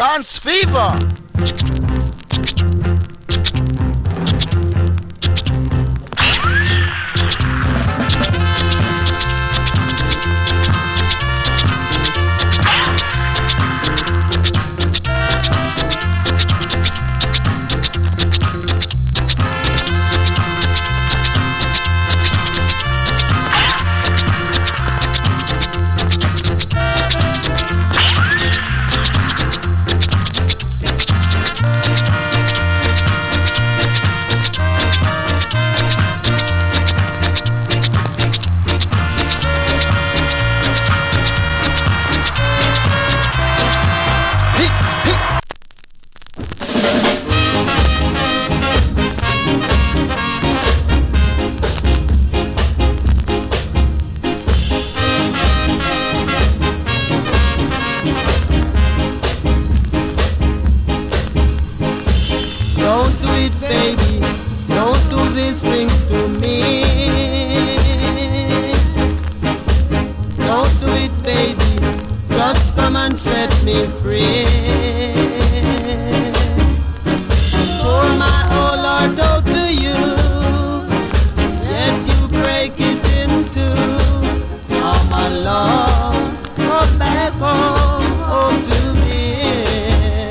Dance fever. Don't do it, baby. Don't do these things to me. Don't do it, baby. Just come and set me free.